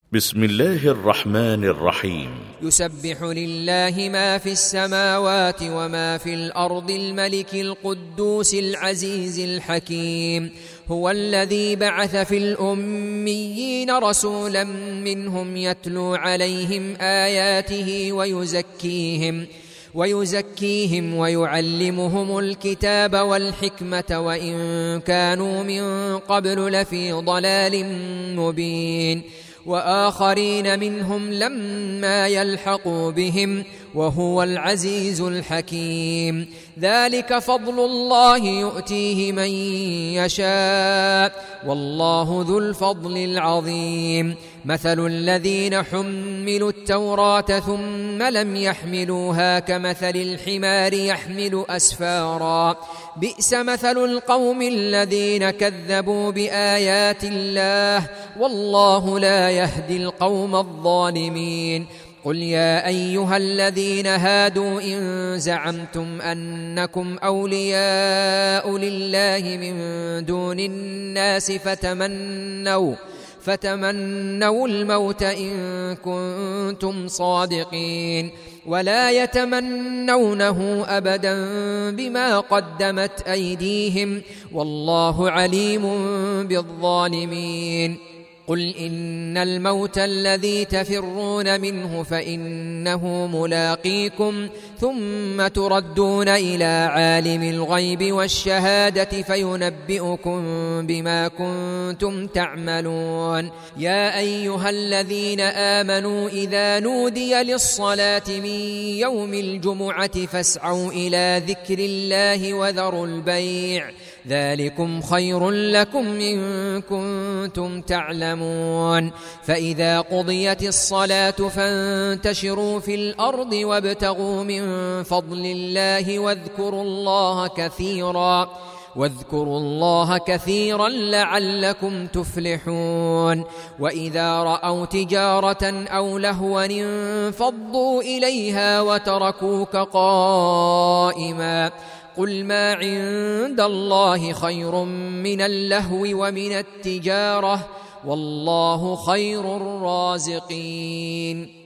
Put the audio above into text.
بسم الله الرحمن الرحيم. يسبح لله ما في السماوات وما في الأرض الملك القدوس العزيز الحكيم. هو الذي بعث في الأميين رسولا منهم يتلو عليهم آياته ويزكيهم ويعلمهم الكتاب والحكمة وإن كانوا من قبل لفي ضلال مبين، وآخرين منهم لما يلحقوا بهم وهو العزيز الحكيم. ذلك فضل الله يؤتيه من يشاء والله ذو الفضل العظيم. مثل الذين حملوا التوراة ثم لم يحملوها كمثل الحمار يحمل أسفارا، بئس مثل القوم الذين كذبوا بآيات الله والله لا يهدي القوم الظالمين. قل يا أيها الذين هادوا إن زعمتم أنكم أولياء لله من دون الناس فتمنوا الموت إن كنتم صادقين، ولا يتمنونه أبدا بما قدمت أيديهم والله عليم بالظالمين. قل إن الموت الذي تفرون منه فإنه ملاقيكم ثم تردون إلى عالم الغيب والشهادة فينبئكم بما كنتم تعملون. يا أيها الذين آمنوا إذا نودي للصلاة من يوم الجمعة فاسعوا إلى ذكر الله وذروا البيع، ذلكم خير لكم إن كنتم تعلمون. فإذا قضيت الصلاة فانتشروا في الأرض وابتغوا من فضل الله واذكروا الله كثيرا لعلكم تفلحون. وإذا رأوا تجارة أو لهوا انفضوا إليها وتركوك قائما، قل ما عند الله خير من اللهو ومن التجارة والله خير الرازقين.